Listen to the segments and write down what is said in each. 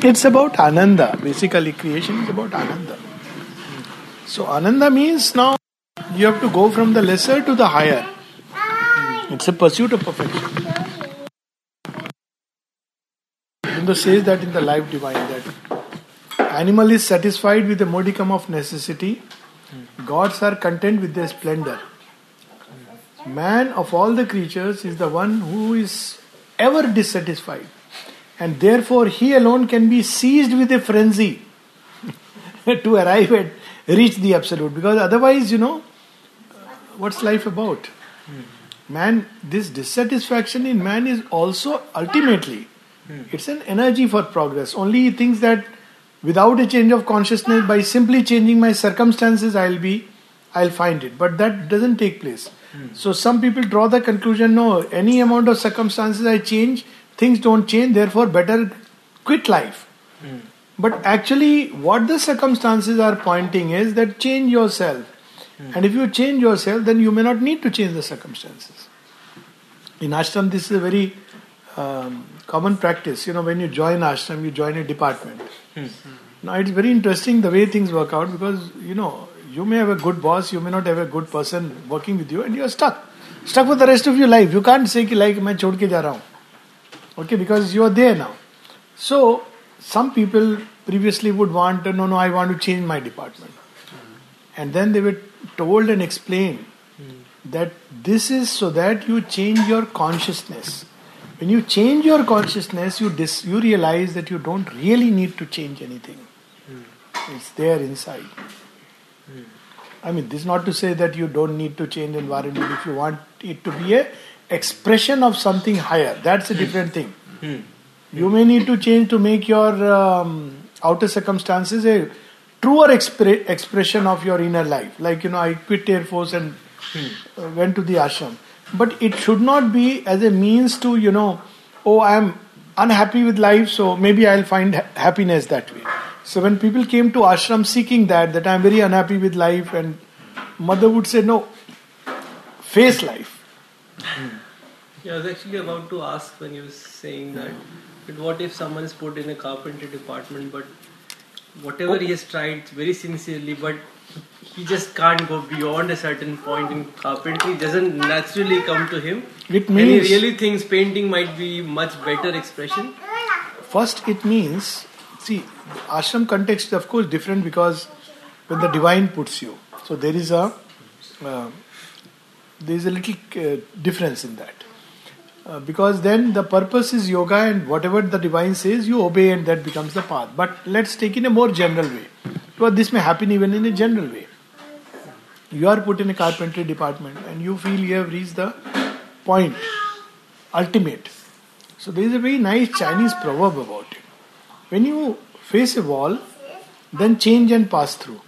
It's about Ananda. Basically, creation is about Ananda. So, Ananda means now you have to go from the lesser to the higher. It's a pursuit of perfection. Aurobindo says that in the Life Divine, that animal is satisfied with the modicum of necessity, gods are content with their splendor. Man of all the creatures is the one who is ever dissatisfied, and therefore he alone can be seized with a frenzy to arrive at reach the absolute, because otherwise, what's life about? Man, this dissatisfaction in man is also ultimately, it's an energy for progress. Only he thinks that without a change of consciousness, by simply changing my circumstances, I'll find it. But that doesn't take place. So some people draw the conclusion, no, any amount of circumstances I change, things don't change, therefore better quit life. But actually, what the circumstances are pointing is that change yourself. And if you change yourself, then you may not need to change the circumstances. In ashram, this is a very common practice. When you join ashram, you join a department. Now, it's very interesting the way things work out, because, you may have a good boss, you may not have a good person working with you, and you are stuck for the rest of your life. You can't say, like, मैं छोड़ के जा रहा हूँ. Okay, because you are there now. So, some people previously would want, no, I want to change my department. And then they were told and explained that this is so that you change your consciousness. When you change your consciousness, you realize that you don't really need to change anything. It's there inside. I mean, this is not to say that you don't need to change environment if you want it to be a expression of something higher. That's a different thing. You may need to change to make your outer circumstances a truer expression of your inner life. Like, I quit Air Force and went to the ashram. But it should not be as a means to, I am unhappy with life, so maybe I'll find happiness that way. So when people came to ashram seeking that I'm very unhappy with life, and mother would say, no, face life. Yeah, I was actually about to ask when you were saying that, but what if someone is put in a carpentry department, but whatever he has tried very sincerely, but he just can't go beyond a certain point in carpentry, it doesn't naturally come to him. It means, and he really thinks painting might be much better expression. First, it means, see, ashram context is of course different, because when the divine puts you, so there is a little difference in that. Because then the purpose is yoga, and whatever the divine says, you obey, and that becomes the path. But let's take in a more general way, because this may happen even in a general way. You are put in a carpentry department and you feel you have reached the point, ultimate. So there is a very nice Chinese proverb about it. When you face a wall, then change and pass through.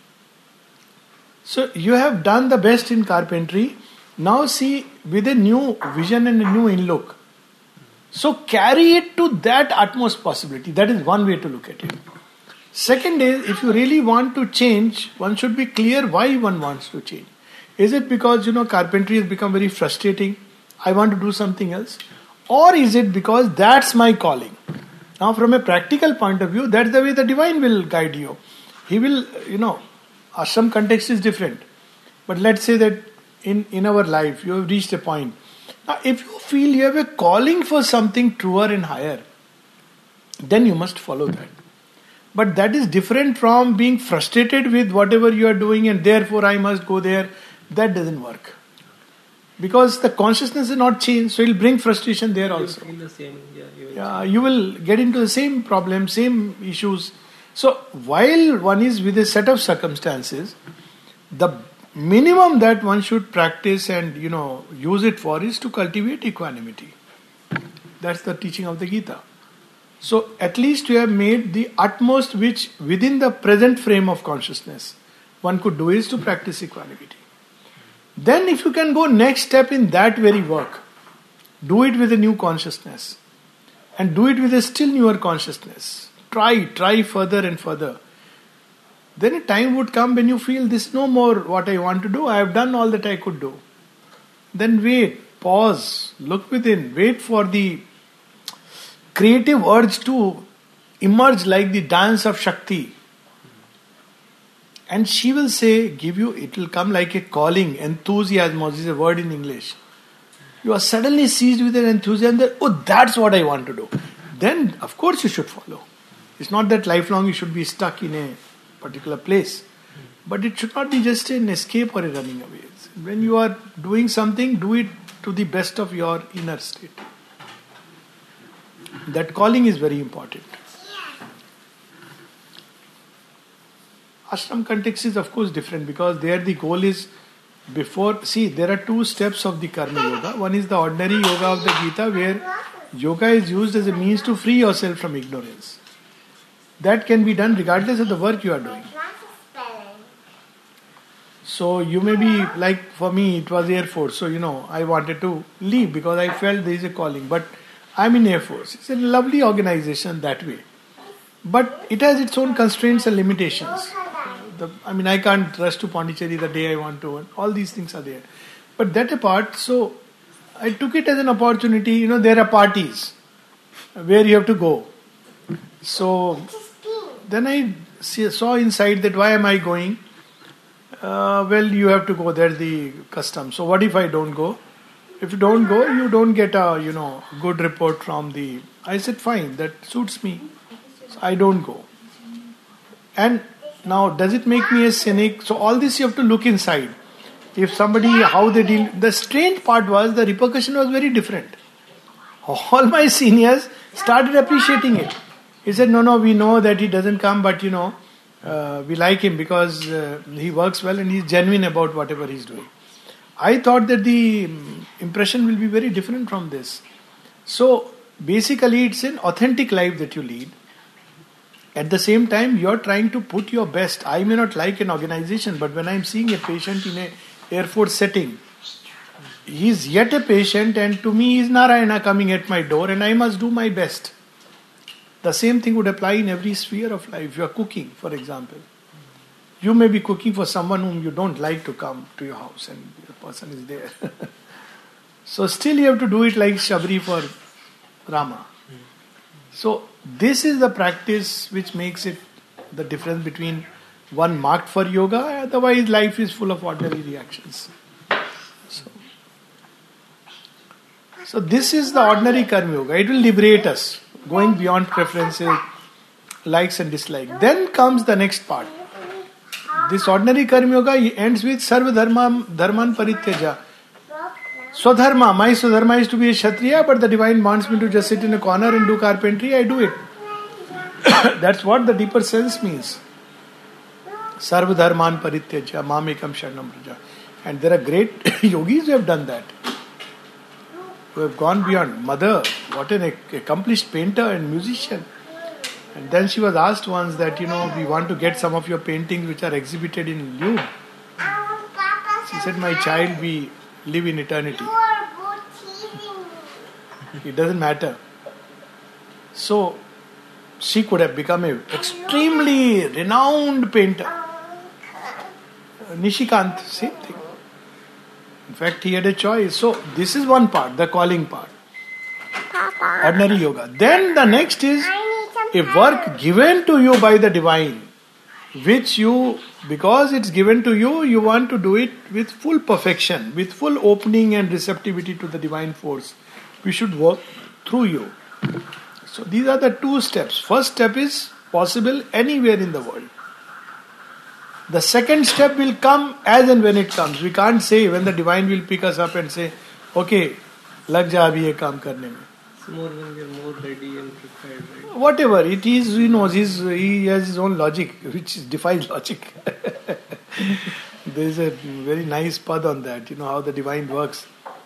So you have done the best in carpentry. Now see with a new vision and a new in-look. So carry it to that utmost possibility. That is one way to look at it. Second is, if you really want to change, one should be clear why one wants to change. Is it because, carpentry has become very frustrating, I want to do something else? Or is it because that's my calling? Now from a practical point of view, that's the way the divine will guide you. He will, ashram context is different. But let's say that in our life, you have reached a point. Now, if you feel you have a calling for something truer and higher, then you must follow that. But that is different from being frustrated with whatever you are doing and therefore I must go there. That doesn't work. Because the consciousness is not changed, so it will bring frustration there also. You feel the same, you will get into the same problem, same issues. So, while one is with a set of circumstances, the minimum that one should practice and use it for is to cultivate equanimity. That's the teaching of the Gita. So at least you have made the utmost which within the present frame of consciousness one could do is to practice equanimity. Then if you can go next step in that very work, do it with a new consciousness and do it with a still newer consciousness. Try further and further. Then a time would come when you feel this is no more what I want to do. I have done all that I could do. Then wait, pause, look within, wait for the creative urge to emerge like the dance of Shakti. And she will say, it will come like a calling, enthusiasm is a word in English. You are suddenly seized with an enthusiasm that, oh, that's what I want to do. Then, of course, you should follow. It's not that lifelong you should be stuck in a particular place. But it should not be just an escape or a running away. When you are doing something, do it to the best of your inner state. That calling is very important. Ashram context is of course different because there the goal is there are two steps of the Karma Yoga. One is the ordinary yoga of the Gita where yoga is used as a means to free yourself from ignorance. That can be done regardless of the work you are doing. So you may be, like for me it was Air Force, so I wanted to leave because I felt there is a calling, but I'm in Air Force. It's a lovely organization that way. But it has its own constraints and limitations. I can't rush to Pondicherry the day I want to, and all these things are there. But that apart, so I took it as an opportunity. There are parties where you have to go. So then I saw inside that why am I going? You have to go. There's the custom. So what if I don't go? If you don't go, you don't get a good report from the. I said fine, that suits me. So I don't go. And now, does it make me a cynic? So all this you have to look inside. If somebody, how they deal. The strange part was the repercussion was very different. All my seniors started appreciating it. He said, no, we know that he doesn't come, but we like him because he works well and he's genuine about whatever he's doing. I thought that the impression will be very different from this. So basically it's an authentic life that you lead. At the same time, you're trying to put your best. I may not like an organization, but when I'm seeing a patient in an Air Force setting, he's yet a patient, and to me is Narayana coming at my door, and I must do my best. The same thing would apply in every sphere of life. You are cooking, for example. You may be cooking for someone whom you don't like to come to your house, and the person is there. So still you have to do it like Shabri for Rama. So this is the practice which makes it the difference between one marked for yoga, otherwise life is full of ordinary reactions. So this is the ordinary Karma Yoga. It will liberate us, going beyond preferences, likes and dislikes. Then comes the next part. This ordinary Karma Yoga ends with Sarva Dharman Parityaja. Swadharma, my Swadharma is to be a Kshatriya, but the divine wants me to just sit in a corner and do carpentry, I do it. That's what the deeper sense means. Sarva Dharman Parityaja, Mamekam Sharanam Praja. And there are great yogis who have done that. Who have gone beyond. Mother, what an accomplished painter and musician. And then she was asked once that, we want to get some of your paintings which are exhibited in Louvre. She said, my child, we live in eternity. It doesn't matter. So, she could have become an extremely renowned painter. Nishikant, same thing. In fact, he had a choice. So, this is one part, the calling part. Ordinary yoga. Then the next is a work given to you by the divine, which you, because it's given to you, you want to do it with full perfection, with full opening and receptivity to the divine force. We should work through you. So these are the two steps. First step is possible anywhere in the world. The second step will come as and when it comes. We can't say when the divine will pick us up and say, okay, lag ja abhi ye kaam karne mein. So more when we are more ready and prepared, right? Whatever it is, he knows he has his own logic, which defies logic. There is a very nice pad on that, how the divine works.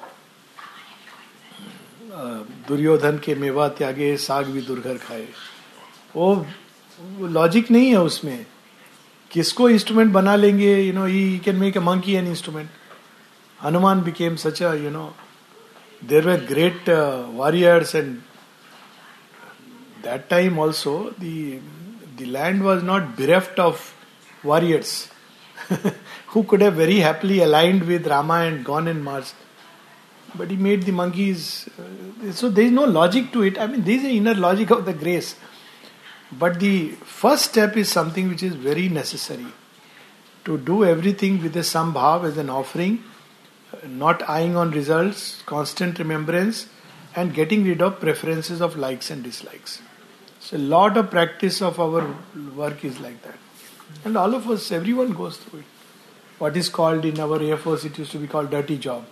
Duryodhan के मेवा त्यागे साग भी दुर्घर खाए. वो logic नहीं है उसमें. किसको इंस्ट्रूमेंट बना लेंगे, he can make a monkey an instrument. Hanuman became such a, there were great warriors, and that time also the land was not bereft of warriors who could have very happily aligned with Rama and gone and marched. But he made the monkeys. So there is no logic to it. There is an inner logic of the grace. But the first step is something which is very necessary. To do everything with a sambhav as an offering, not eyeing on results, constant remembrance, and getting rid of preferences of likes and dislikes. So a lot of practice of our work is like that. And all of us, everyone goes through it. What is called in our Air Force, it used to be called dirty job.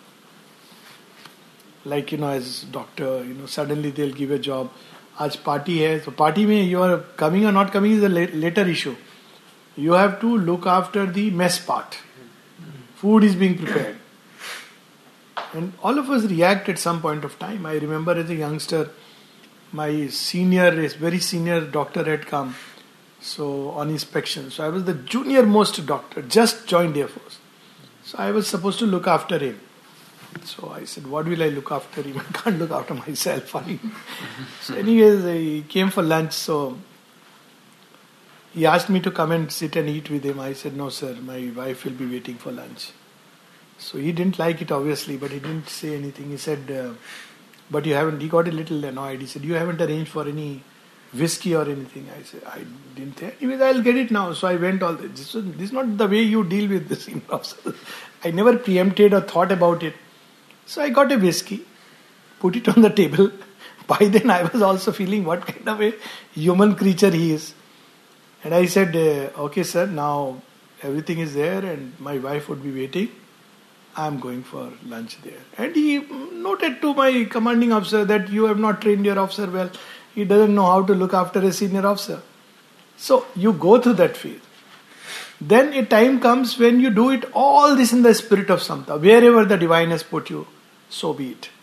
Like, as doctor, suddenly they'll give a job. Aaj party hai, so party mein you are coming or not coming is a later issue. You have to look after the mess part. Food is being prepared. And all of us react at some point of time. I remember as a youngster, my very senior doctor had come on inspection. So I was the junior most doctor, just joined Air Force. So I was supposed to look after him. So I said, what will I look after him? I can't look after myself. So anyways, he came for lunch. So he asked me to come and sit and eat with him. I said, no sir, my wife will be waiting for lunch. So he didn't like it obviously, but he didn't say anything. He said, but you haven't, he got a little annoyed. He said, you haven't arranged for any whiskey or anything. I said, I didn't think. Anyways, I'll get it now. So I went this is not the way you deal with the senior officer. I never preempted or thought about it. So I got a whiskey, put it on the table. By then I was also feeling what kind of a human creature he is. And I said, okay sir, now everything is there and my wife would be waiting. I am going for lunch there. And he noted to my commanding officer that you have not trained your officer well. He doesn't know how to look after a senior officer. So you go through that phase. Then a time comes when you do it all this in the spirit of samta. Wherever the divine has put you, so be it.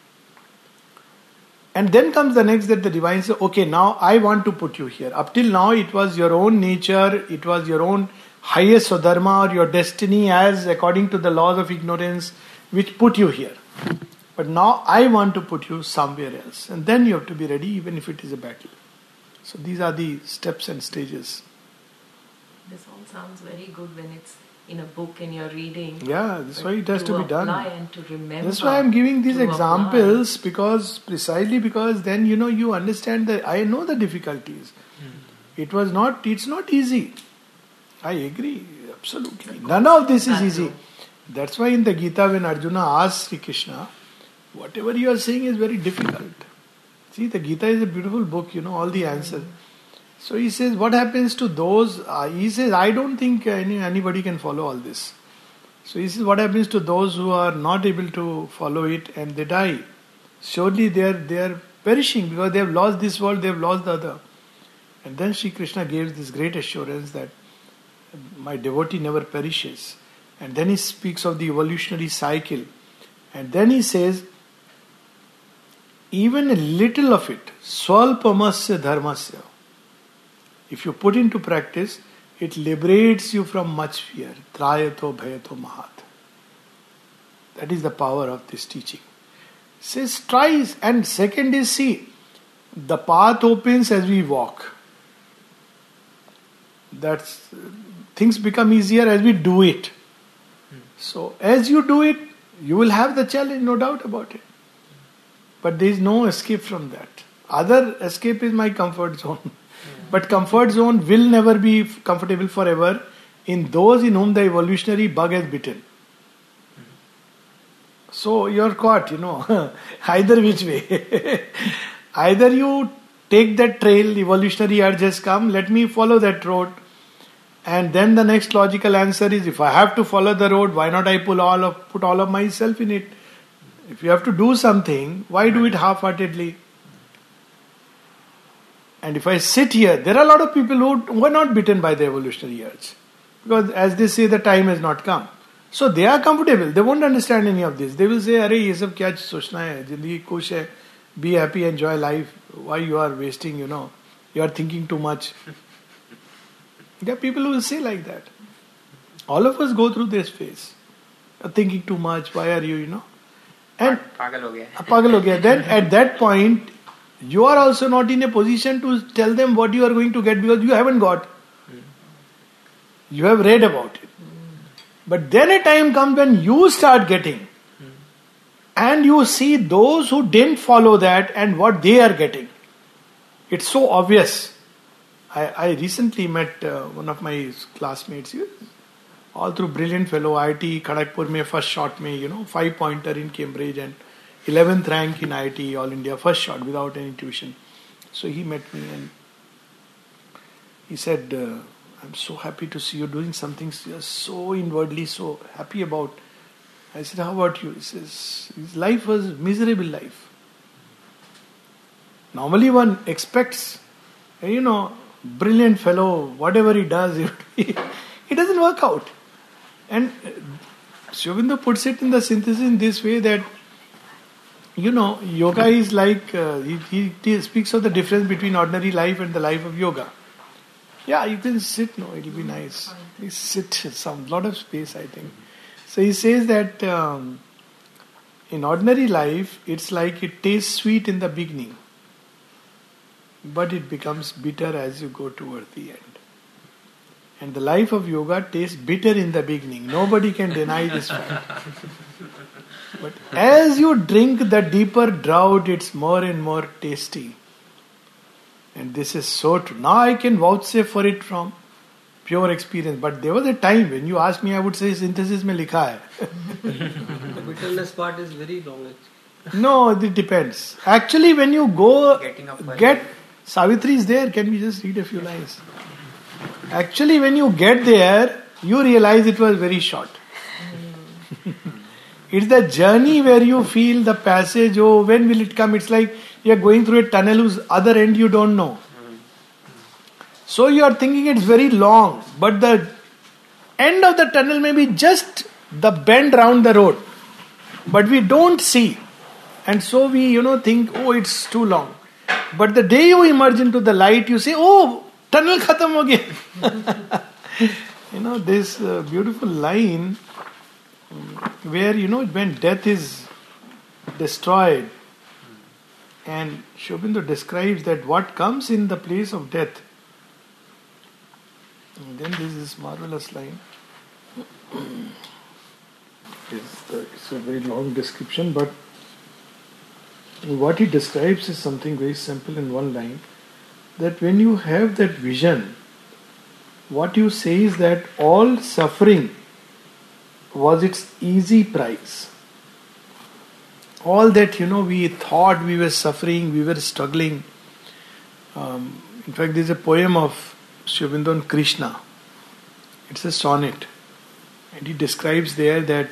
And then comes the next that the divine says, okay, now I want to put you here. Up till now it was your own nature, it was your own highest swadharma or your destiny as according to the laws of ignorance which put you here. But now I want to put you somewhere else. And then you have to be ready even if it is a battle. So these are the steps and stages. This all sounds very good when it's in a book and you're reading. Yeah, that's why it has to be done. And to remember. That's why I'm giving these examples precisely because then you understand that I know the difficulties. It's not easy. I agree, absolutely. None of this is easy. That's why in the Gita when Arjuna asks Sri Krishna, whatever you are saying is very difficult. See, the Gita is a beautiful book, all the answers. So he says, what happens to those? He says, I don't think anybody can follow all this. So he says, what happens to those who are not able to follow it and they die? Surely they are perishing because they have lost this world, they have lost the other. And then Sri Krishna gives this great assurance that my devotee never perishes. And then he speaks of the evolutionary cycle. And then he says, even a little of it, swalpamasya dharmasya, if you put into practice, it liberates you from much fear. Trayato bhayato mahat. That is the power of this teaching. It says try, and second is see, the path opens as we walk. That's things become easier as we do it. So as you do it, you will have the challenge, no doubt about it. But there is no escape from that. Other escape is my comfort zone. But comfort zone will never be comfortable forever in those in whom the evolutionary bug has bitten. So you're caught, either which way. Either you take that trail, evolutionary urge has come, let me follow that road. And then the next logical answer is, if I have to follow the road, why not I put all of myself in it? If you have to do something, why do it half-heartedly? And if I sit here, there are a lot of people who are not bitten by the evolutionary urge. Because as they say, the time has not come. So they are comfortable. They won't understand any of this. They will say, "Arey, ye sab kya sochna hai? Zindagi kush hai. Be happy, enjoy life. Why you are wasting, you are thinking too much." There are people who will say like that. All of us go through this phase. Thinking too much, why are you, And pagal ho gaya. Pagal ho gaya. Then at that point, you are also not in a position to tell them what you are going to get because you haven't got. You have read about it. But then a time comes when you start getting and you see those who didn't follow that and what they are getting. It's so obvious. I recently met one of my classmates. He was all through brilliant fellow, IIT Kharagpur mein first shot mein, 5-pointer in Cambridge and 11th rank in IIT All India, first shot without any tuition. So he met me and he said, I'm so happy to see you doing something you're so inwardly so happy about. I said, how about you? He says, his life was miserable life. Normally one expects, brilliant fellow, whatever he does, it doesn't work out. And Sri Aurobindo puts it in the synthesis in this way that, yoga is like, he speaks of the difference between ordinary life and the life of yoga. Yeah, you can sit, it'll be nice. You sit, some lot of space, I think. So he says that in ordinary life, it's like it tastes sweet in the beginning, but it becomes bitter as you go toward the end. And the life of yoga tastes bitter in the beginning. Nobody can deny this fact. But as you drink the deeper draught, it's more and more tasty. And this is so true. Now I can vouchsafe for it from pure experience. But there was a time when you asked me, I would say synthesis mein likha hai. The bitterness part is very long. No, it depends. Actually, when you go get Savitri is there. Can we just read a few lines? Actually, when you get there, you realize it was very short. It's the journey where you feel the passage. Oh, when will it come? It's like you are going through a tunnel whose other end you don't know. So you are thinking it's very long, but the end of the tunnel may be just the bend round the road, but we don't see, and so we think, oh, it's too long. But the day you emerge into the light, you say, oh, tunnel khatam ho gaya. This beautiful line where when death is destroyed, and Sri Aurobindo describes that what comes in the place of death. And then there is this marvelous line. It's a very long description, but what he describes is something very simple in one line. That when you have that vision, what you say is that all suffering was its easy price. All that we thought we were suffering, we were struggling. In fact, there is a poem of Sri Aurobindo on Krishna. It's a sonnet, and he describes there that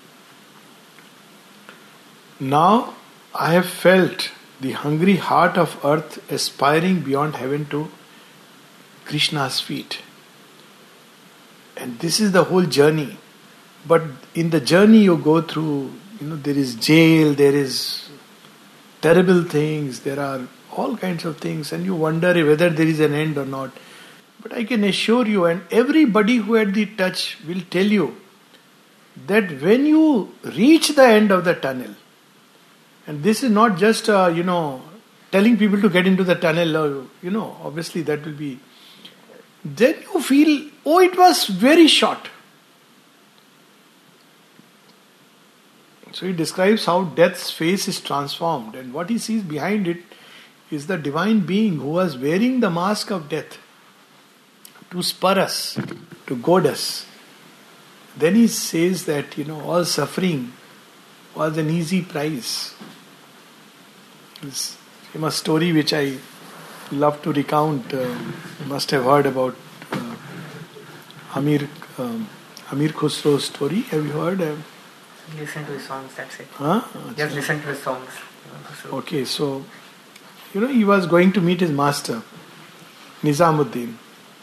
now I have felt the hungry heart of earth aspiring beyond heaven to Krishna's feet. And this is the whole journey. But in the journey you go through, there is jail, there is terrible things, there are all kinds of things, and you wonder whether there is an end or not. But I can assure you, and everybody who had the touch will tell you, that when you reach the end of the tunnel, and this is not just, telling people to get into the tunnel, or, obviously that will be, then you feel, oh, it was very short. So he describes how death's face is transformed, and what he sees behind it is the divine being who was wearing the mask of death to spur us, to goad us. Then he says that, all suffering was an easy prize. This famous story which I love to recount, you must have heard about Amir Khusro's story. Have you heard? Listen to his songs, that's it. Huh? Just listen to his songs. Okay, so, he was going to meet his master, Nizamuddin.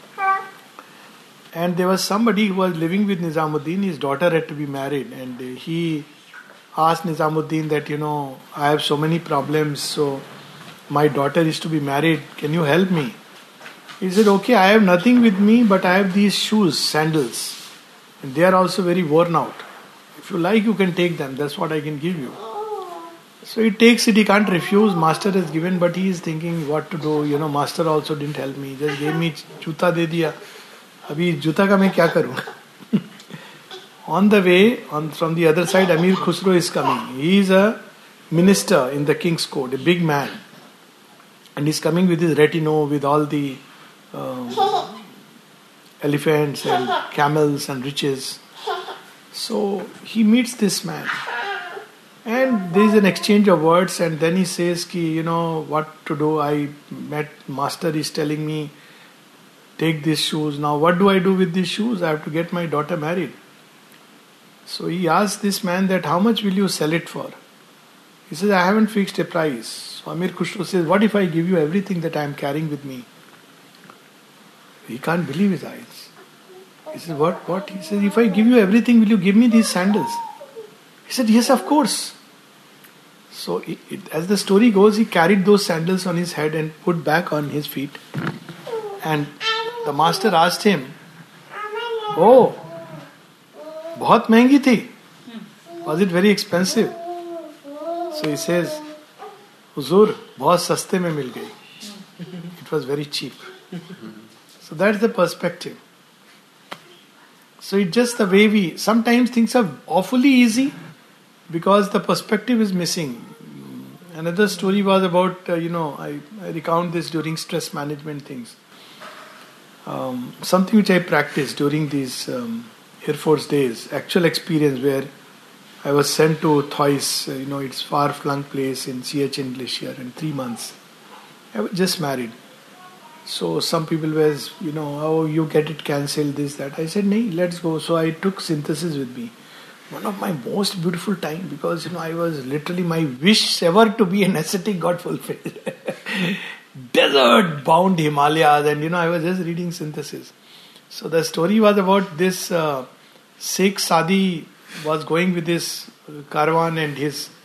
And there was somebody who was living with Nizamuddin, his daughter had to be married, and he asked Nizamuddin that, I have so many problems, so my daughter is to be married, can you help me? He said, okay, I have nothing with me, but I have these shoes, sandals, and they are also very worn out. If you like, you can take them, that's what I can give you. So he takes it, he can't refuse, master has given, but he is thinking what to do, master also didn't help me, just gave me juta de diya. Abhi juta ka main kya karunga? On the way, from the other side, Amir Khusro is coming. He is a minister in the king's court, a big man. And he's coming with his retinue, with all the elephants and camels and riches. So he meets this man, and there is an exchange of words, and then he says, "Ki, you know what to do? I met master is telling me, take these shoes. Now what do I do with these shoes? I have to get my daughter married." So he asks this man that, "How much will you sell it for?" He says, "I haven't fixed a price." So Amir Khusro says, "What if I give you everything that I am carrying with me?" He can't believe his eyes. He says, What? He says, "If I give you everything, will you give me these sandals?" He said, "Yes, of course." So as the story goes, he carried those sandals on his head and put back on his feet. And the master asked him, "Oh, बहुत महंगी थी. Was it very expensive?" So he says, "Huzur, बहुत सस्ते में मिल गई. It was very cheap." So that's the perspective. So it's just the way we, sometimes things are awfully easy because the perspective is missing. Another story was about, I recount this during stress management things. Something which I practiced during these Air Force days, actual experience where I was sent to Thois, it's far-flung place in Siachen Glacier in 3 months. I was just married. So some people were, "Oh, you get it cancelled, this, that." I said, "No, let's go." So I took synthesis with me. One of my most beautiful time, because, I was literally, my wish ever to be an ascetic got fulfilled. Desert bound Himalayas, and, I was just reading synthesis. So the story was about this Sheikh Sadi was going with his caravan, and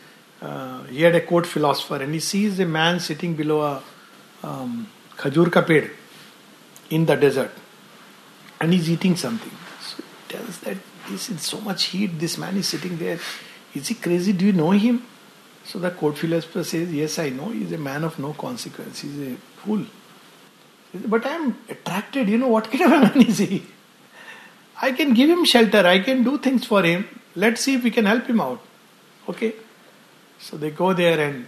he had a court philosopher, and he sees a man sitting below a khajur ka ped in the desert, and he's eating something. So he tells that this in so much heat, this man is sitting there. Is he crazy? Do you know him? So the court philosopher says, "Yes, I know. He's a man of no consequence. He's a fool." "But I am attracted. What kind of a man is he? I can give him shelter. I can do things for him. Let's see if we can help him out." Okay. So they go there and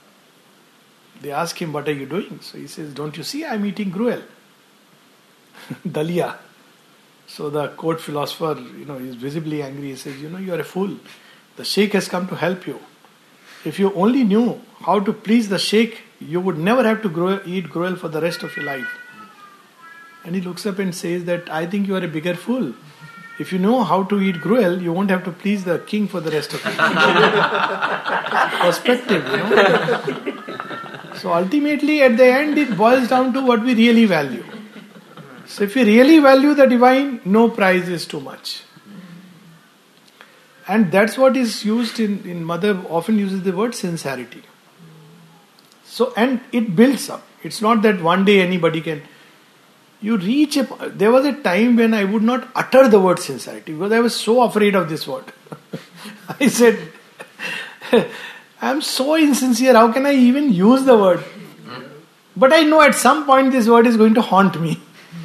they ask him, "What are you doing?" So he says, "Don't you see I'm eating gruel?" Dalia. So the court philosopher, is visibly angry. He says, "You are a fool. The Sheikh has come to help you. If you only knew how to please the Sheikh, you would never have to eat gruel for the rest of your life." And he looks up and says that, "I think you are a bigger fool. If you know how to eat gruel, you won't have to please the king for the rest of your life." Perspective, So ultimately, at the end, it boils down to what we really value. So if we really value the divine, no price is too much. And that's what is used in Mother often uses the word sincerity. So, and it builds up. It's not that one day anybody can. You reach there was a time when I would not utter the word sincerity because I was so afraid of this word. I said, "I'm so insincere, how can I even use the word?" But I know at some point this word is going to haunt me.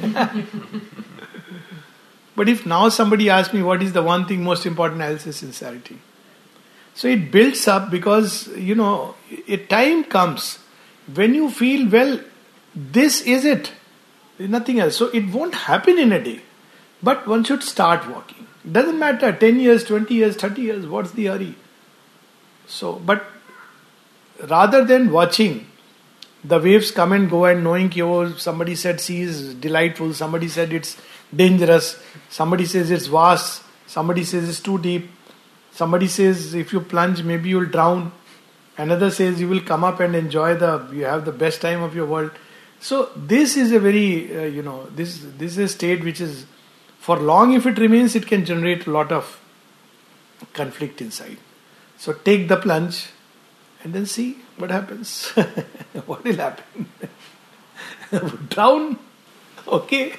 But if now somebody asks me what is the one thing most important, I'll say sincerity. So it builds up because, a time comes when you feel, well, this is it. There's nothing else. So it won't happen in a day. But one should start walking. Doesn't matter, 10 years, 20 years, 30 years, what's the hurry? So, but rather than watching the waves come and go and knowing, somebody said sea is delightful, somebody said it's dangerous, somebody says it's vast, somebody says it's too deep, somebody says if you plunge maybe you'll drown, another says you will come up and enjoy you have the best time of your world. So this is a very, this is a state which is, for long if it remains, it can generate a lot of conflict inside. So take the plunge and then see what happens. What will happen? Drown? Okay.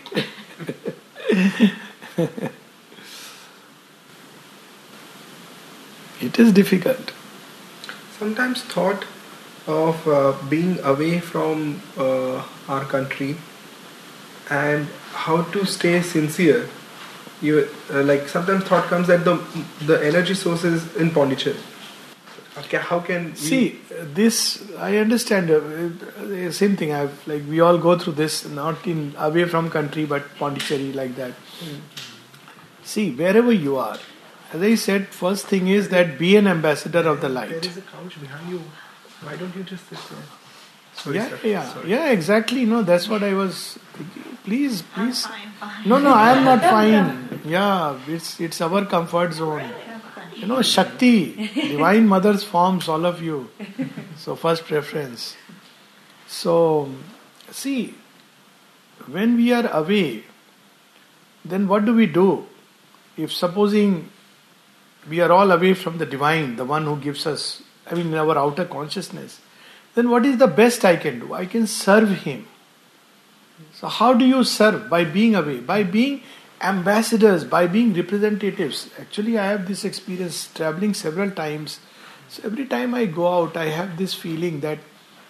It is difficult. Sometimes thought of being away from our country and how to stay sincere. Sometimes thought comes that the energy source is in Pondicherry. How can we... See, this I understand. Same thing. We all go through this, not in away from country, but Pondicherry like that. See, wherever you are, as I said, first thing is that be an ambassador of the There light. is a couch behind you. Why don't you just sit there? Yeah, exactly. No, that's what I was thinking. Please. Fine. No, I am not fine. Yeah, it's our comfort zone. Shakti, Divine Mother's forms, all of you. So first preference. So, see, when we are away, then what do? If supposing we are all away from the Divine, the one who gives us, our outer consciousness, then what is the best I can do? I can serve Him. So how do you serve? By being away, by being ambassadors, by being representatives. Actually, I have this experience traveling several times. So every time I go out, I have this feeling that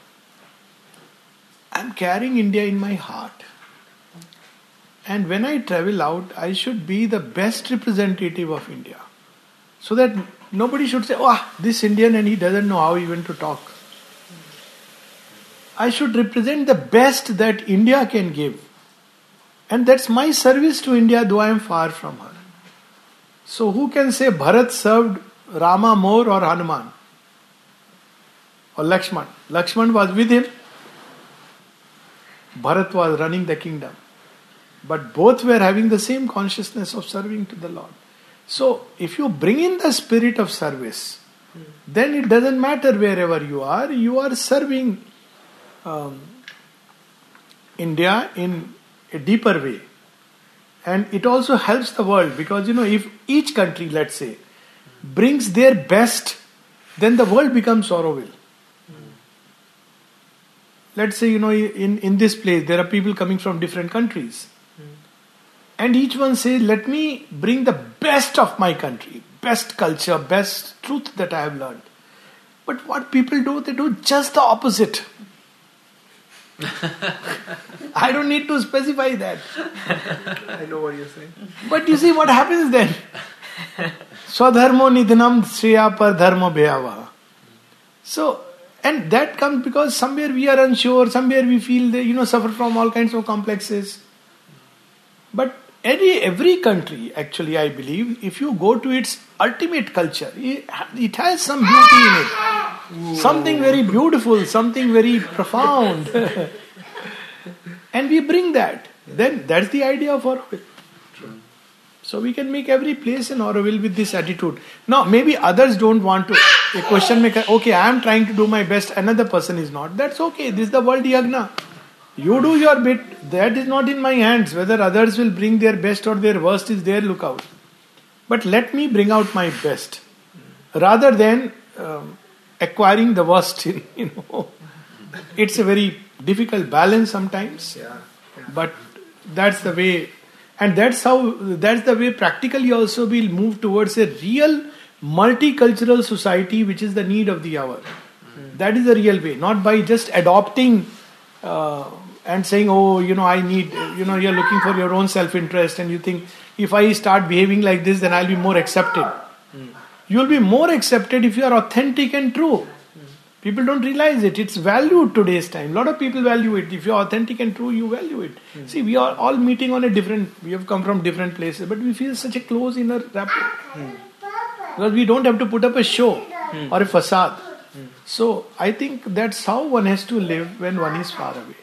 I'm carrying India in my heart. And when I travel out, I should be the best representative of India. So that nobody should say, this Indian and he doesn't know how even to talk. I should represent the best that India can give. And that's my service to India, though I am far from her. So who can say Bharat served Rama more or Hanuman? Or Lakshman? Lakshman was with him. Bharat was running the kingdom. But both were having the same consciousness of serving to the Lord. So if you bring in the spirit of service, then it doesn't matter wherever you are serving India in a deeper way. And it also helps the world because, if each country, let's say, brings their best, then the world becomes Auroville. Let's say, in this place, there are people coming from different countries. And each one says, let me bring the best of my country, best culture, best truth that I have learned. But what people do, they do just the opposite. I don't need to specify that. I know what you're saying. But you see what happens then? Swadharmo nidhanam shreya par dharma bhayava. So, and that comes because somewhere we are unsure, somewhere we feel they, suffer from all kinds of complexes. But every country, actually, I believe, if you go to its ultimate culture, it has some beauty in it. Something very beautiful, something very profound. And we bring that. Then that's the idea of Auroville. So we can make every place an Auroville with this attitude. Now, maybe others don't want to. A question maker, okay, I am trying to do my best, another person is not. That's okay. This is the world yagna. You do your bit. That is not in my hands. Whether others will bring their best or their worst is their lookout. But let me bring out my best. Rather than acquiring the worst. It's a very difficult balance sometimes. But that's the way. And that's the way practically also we'll move towards a real multicultural society, which is the need of the hour. That is the real way. Not by just adopting and saying, I need, you're looking for your own self-interest and you think, if I start behaving like this, then I'll be more accepted. You'll be more accepted if you are authentic and true. People don't realize it. It's valued today's time. A lot of people value it. If you're authentic and true, you value it. See, we are all meeting on we have come from different places, but we feel such a close inner rapport. Because we don't have to put up a show or a facade. So, I think that's how one has to live when one is far away.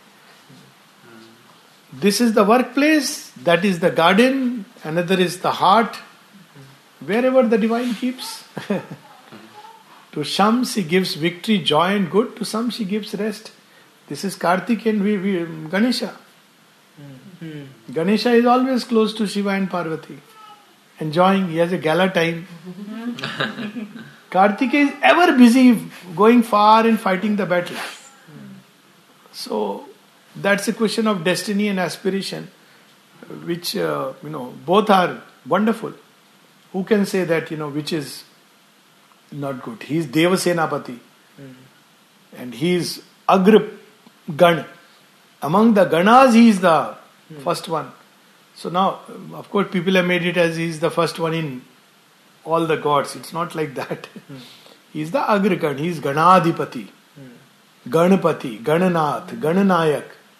This is the workplace, that is the garden, another is the heart. Wherever the divine keeps. To some she gives victory, joy and good. To some she gives rest. This is Kartik and Ganesha. Ganesha is always close to Shiva and Parvati. Enjoying, he has a gala time. Kartik is ever busy going far and fighting the battle. So, that's a question of destiny and aspiration, which, both are wonderful. Who can say that, which is not good? He is Deva Senapati. And he is Agra Gan. Among the Ganas, he is the first one. So now, of course, people have made it as he is the first one in all the gods. It's not like that. He is the Agragan, he is Ganadhipati, Ganapati, Gananath, Gananayak.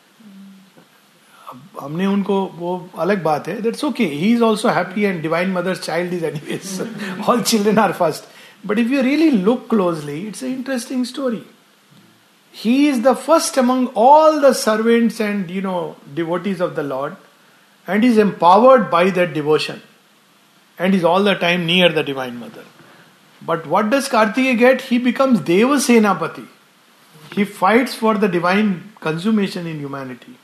हमने उनको वो अलग बात है, that's okay. He is also happy and Divine Mother's child is anyways. All children are first. But if you really look closely, it's an interesting story. He is the first among all the servants and devotees of the Lord, and is empowered by that devotion, and is all the time near the Divine Mother. But what does Kartikeya get? He becomes Deva Senapati. He fights for the divine consummation in humanity.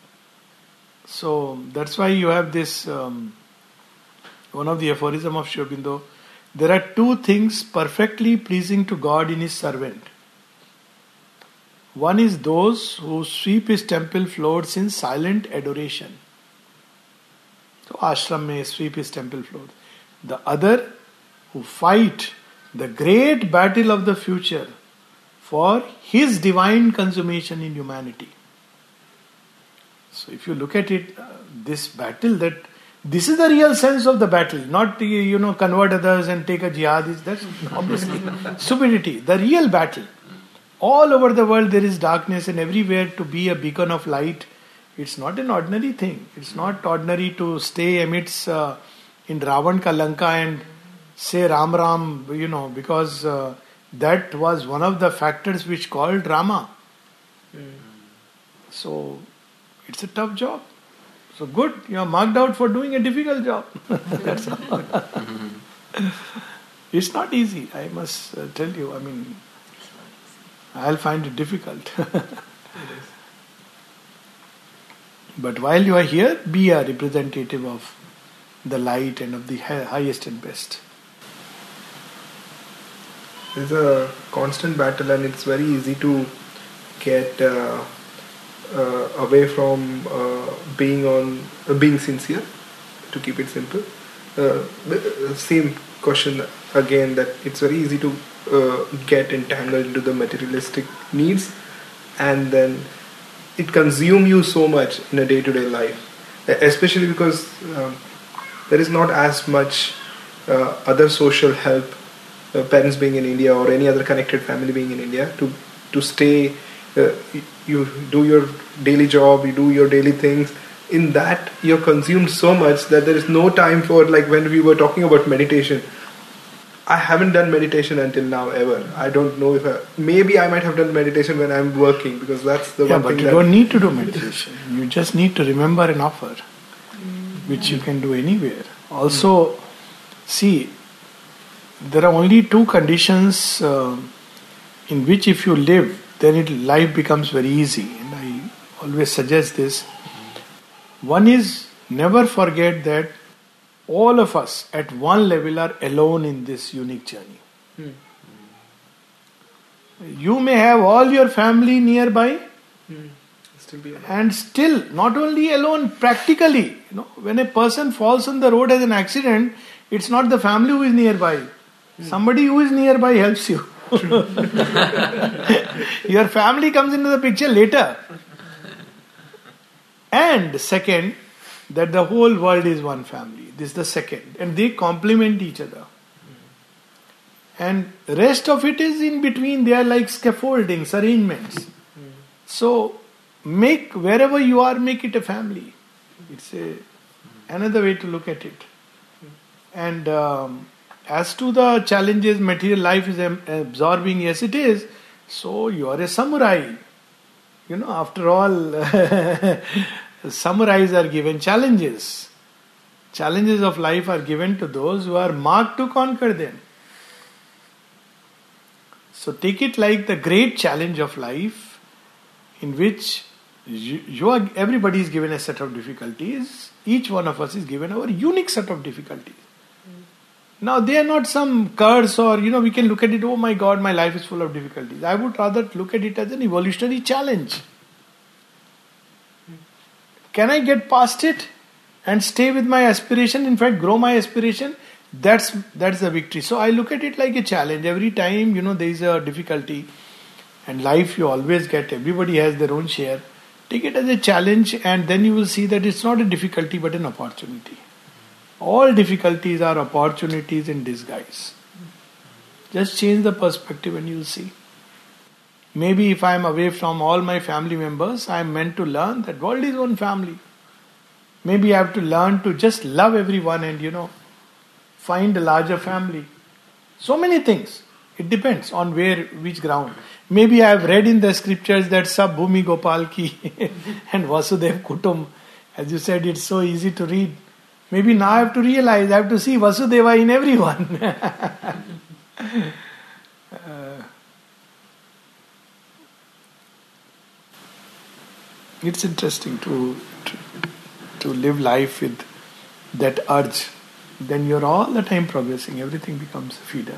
So that's why you have this one of the aphorism of Sri Aurobindo. There are two things perfectly pleasing to God in His servant. One is those who sweep His temple floors in silent adoration. So ashram may sweep His temple floors. The other who fight the great battle of the future for His divine consummation in humanity. So if you look at it, this battle, this is the real sense of the battle, not convert others and take a jihad. That's obviously stupidity. The real battle. All over the world there is darkness, and everywhere to be a beacon of light. It's not an ordinary thing. It's not ordinary to stay amidst in Ravan ka Lanka and say Ram Ram, because that was one of the factors which called Rama. So it's a tough job. So good, you are marked out for doing a difficult job. That's all. It's not easy, I must tell you. I mean, I'll find it difficult. But while you are here, be a representative of the light and of the highest and best. It's a constant battle, and it's very easy to get away from being sincere, to keep it simple. Same question again, that it's very easy to get entangled into the materialistic needs, and then it consumes you so much in a day-to-day life, especially because there is not as much other social help, parents being in India or any other connected family being in India, to stay. You do your daily job, you do your daily things. In that, you're consumed so much that there is no time for, like when we were talking about meditation. I haven't done meditation until now ever. I don't know if maybe I might have done meditation when I'm working, because that's the one thing. But you don't need to do meditation. You just need to remember an offer, which you can do anywhere. Also, see, there are only two conditions in which if you live, then life becomes very easy. And I always suggest this. One is, never forget that all of us at one level are alone in this unique journey. You may have all your family nearby, and still not only alone practically. When a person falls on the road as an accident, it's not the family who is nearby. Somebody who is nearby helps you. Your family comes into the picture later. And second, that the whole world is one family. This is the second. And they complement each other. And rest of it is in between. They are like scaffoldings, arrangements. So wherever you are, make it a family. It's another way to look at it. And as to the challenges material life is absorbing, yes it is. So you are a samurai. After all, samurais are given challenges. Challenges of life are given to those who are marked to conquer them. So take it like the great challenge of life, in which everybody is given a set of difficulties. Each one of us is given our unique set of difficulties. Now they are not some curse or, we can look at it, oh my God, my life is full of difficulties. I would rather look at it as an evolutionary challenge. Can I get past it and stay with my aspiration, in fact grow my aspiration? That's the victory. So I look at it like a challenge. Every time, there is a difficulty, and life you always get, everybody has their own share. Take it as a challenge, and then you will see that it's not a difficulty but an opportunity. All difficulties are opportunities in disguise. Just change the perspective and you'll see. Maybe if I am away from all my family members, I am meant to learn that world is one family. Maybe I have to learn to just love everyone and find a larger family. So many things. It depends on which ground. Maybe I have read in the scriptures that Sab Bhumi Gopal ki and Vasudev Kutum. As you said, it's so easy to read. Maybe now I have to realize, I have to see Vasudeva in everyone. It's interesting to live life with that urge. Then you're all the time progressing. Everything becomes a feeder.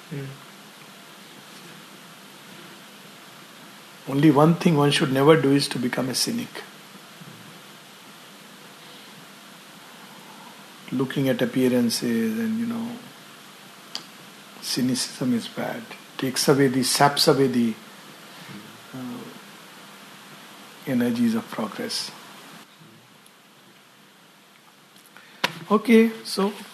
Only one thing one should never do is to become a cynic. Looking at appearances and cynicism is bad. Saps away the energies of progress. Okay, so